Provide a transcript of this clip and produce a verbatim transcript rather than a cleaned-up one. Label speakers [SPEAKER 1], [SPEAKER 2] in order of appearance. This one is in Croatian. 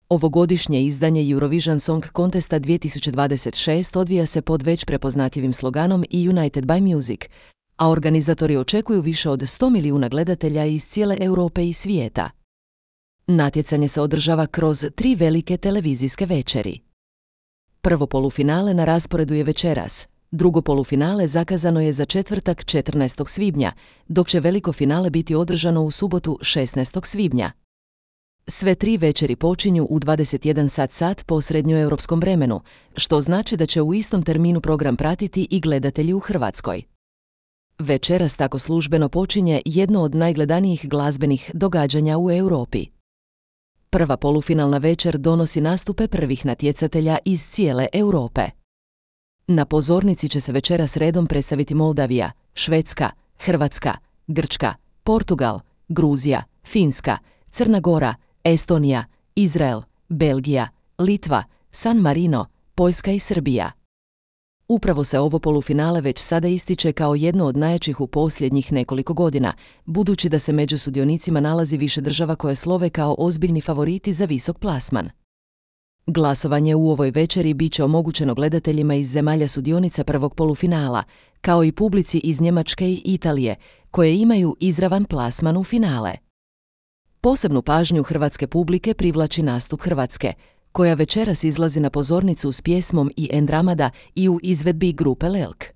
[SPEAKER 1] Ovogodišnje izdanje Eurovision Song Contesta dvije tisuće dvadeset šest odvija se pod već prepoznatljivim sloganom i United by Music, a organizatori očekuju više od sto milijuna gledatelja iz cijele Europe i svijeta. Natjecanje se održava kroz tri velike televizijske večeri. Prvo polufinale na rasporedu je večeras, drugo polufinale zakazano je za četvrtak četrnaestog svibnja, dok će veliko finale biti održano u subotu šesnaestog svibnja. Sve tri večeri počinju u dvadeset jedan sat sat po srednjoeuropskom vremenu, što znači da će u istom terminu program pratiti i gledatelji u Hrvatskoj. Večeras tako službeno počinje jedno od najgledanijih glazbenih događanja u Europi. Prva polufinalna večer donosi nastupe prvih natjecatelja iz cijele Europe. Na pozornici će se večeras redom predstaviti Moldavija, Švedska, Hrvatska, Grčka, Portugal, Gruzija, Finska, Crna Gora, Estonija, Izrael, Belgija, Litva, San Marino, Poljska i Srbija. Upravo se ovo polufinale već sada ističe kao jedno od najjačih u posljednjih nekoliko godina, budući da se među sudionicima nalazi više država koje slove kao ozbiljni favoriti za visok plasman. Glasovanje u ovoj večeri bit će omogućeno gledateljima iz zemalja sudionica prvog polufinala, kao i publici iz Njemačke i Italije, koje imaju izravan plasman u finale. Posebnu pažnju hrvatske publike privlači nastup Hrvatske, koja večeras izlazi na pozornicu s pjesmom i Endramada i u izvedbi grupe Lelk.